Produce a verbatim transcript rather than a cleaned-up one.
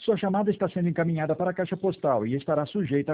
Sua chamada está sendo encaminhada para a caixa postal e estará sujeita